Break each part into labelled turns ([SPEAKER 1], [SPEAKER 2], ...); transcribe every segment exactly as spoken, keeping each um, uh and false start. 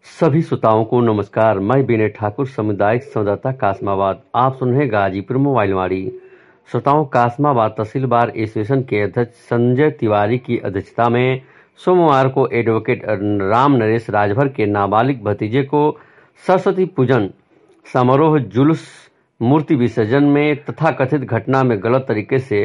[SPEAKER 1] सभी श्रोताओं को नमस्कार। मैं विनय ठाकुर, सामुदायिक संवाददाता कासमाबाद। आप सुन रहे हैं गाजीपुर मोबाइल वाणी। श्रोताओं, कासमाबाद तहसील बार एसोसिएशन के अध्यक्ष संजय तिवारी की अध्यक्षता में सोमवार को एडवोकेट राम नरेश राजभर के नाबालिग भतीजे को सरस्वती पूजन समारोह जुलूस मूर्ति विसर्जन में तथाकथित घटना में गलत तरीके से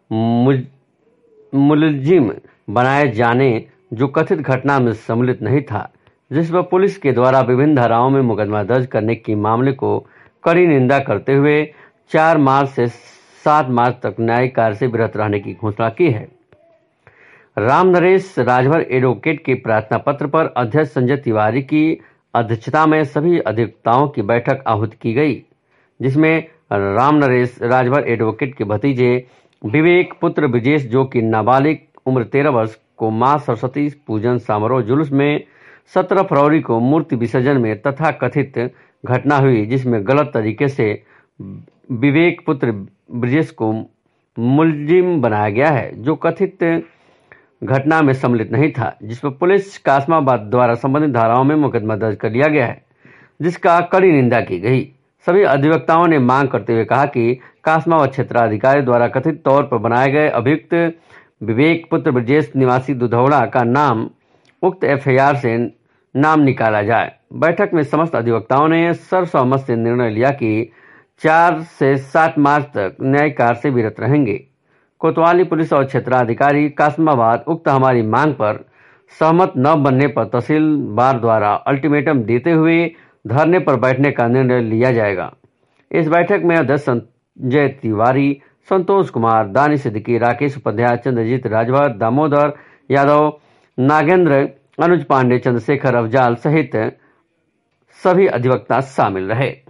[SPEAKER 1] मुलजिम बनाए जाने जो कथित घटना में सम्मिलित नहीं था, जिस पर पुलिस के द्वारा विभिन्न धाराओं में मुकदमा दर्ज करने की मामले को कड़ी निंदा करते हुए चार मार्च से सात मार्च तक न्यायिक कार्य से विरत रहने की घोषणा की है। राम नरेश राजभर एडवोकेट के प्रार्थना पत्र पर अध्यक्ष संजय तिवारी की अध्यक्षता में सभी अधिवक्ताओं की बैठक आहूत की गई, जिसमें राम नरेश राजभर एडवोकेट के भतीजे विवेक पुत्र ब्रजेश, जो कि नाबालिग उम्र तेरह वर्ष, को मां सरस्वती पूजन समारोह जुलूस में सत्रह फरवरी को मूर्ति विसर्जन में तथा कथित घटना हुई, जिसमें गलत तरीके से विवेक पुत्र ब्रजेश को मुलजिम बनाया गया है, जो कथित घटना में सम्मिलित नहीं था, जिस पर पुलिस कासमाबाद द्वारा संबंधित धाराओं में मुकदमा दर्ज कर लिया गया है, जिसका कड़ी निंदा की गई। सभी अधिवक्ताओं ने मांग करते हुए कहा कि कासमाबाद क्षेत्राधिकारी द्वारा कथित तौर पर बनाए गए अभियुक्त विवेक पुत्र ब्रजेश निवासी दुधौड़ा का नाम उक्त एफ आई आर से नाम निकाला जाए। बैठक में समस्त अधिवक्ताओं ने सर्वसम्मत से निर्णय लिया कि चार से सात मार्च तक न्यायिक कार्य से विरत रहेंगे। कोतवाली पुलिस और क्षेत्राधिकारी कासमाबाद उक्त हमारी मांग पर सहमत न बनने पर तहसील बार द्वारा अल्टीमेटम देते हुए धरने पर बैठने का निर्णय लिया जाएगा। इस बैठक में अध्यक्ष संजय तिवारी, संतोष कुमार, दानी सिद्दीकी, राकेश उपाध्याय, चंद्रजीत राजभर, दामोदर यादव, नागेंद्र, अनुज पांडे, चंद्रशेखर अफजाल सहित सभी अधिवक्ता शामिल रहे।